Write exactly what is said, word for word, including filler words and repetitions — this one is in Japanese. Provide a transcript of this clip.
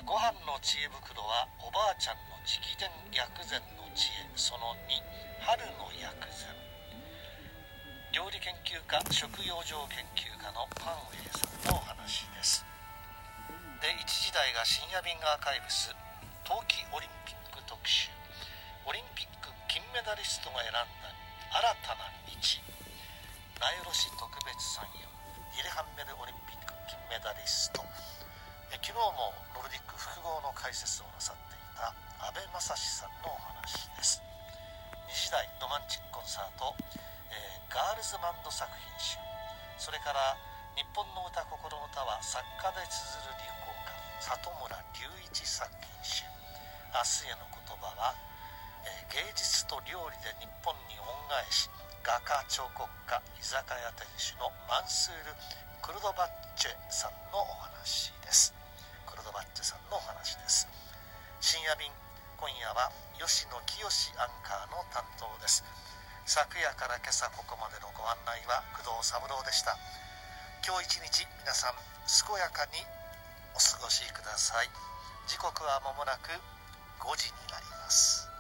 ご飯の知恵袋はおばあちゃんの直伝薬膳の知恵そのに、春の薬膳。料理研究家、食養生研究家のパンウェイさんのお話です。で、いちじ台が深夜便アーカイブス冬季オリンピック特集。オリンピック金メダリストが選んだ新たな道。名寄市特別参与リレハンメルオリンピック金メダリスト。え昨日もノルディック複合の解説をなさっていた阿部正史さんのお話です。にじ台ロマンチックコンサート、えー、ガールズバンド作品集。それから日本の歌心の歌は作家で綴る流行歌里村隆一作品集。明日への言葉は、えー、芸術と料理で日本に恩返し、画家彫刻家居酒屋店主のマンスール・クルドバッチェさんのお話です。クルドバッチェさんのお話です。深夜便、今夜は吉野清アンカーの担当です。昨夜から今朝ここまでのご案内は工藤三郎でした。今日一日皆さん健やかにお過ごしください。時刻は間もなくごじになります。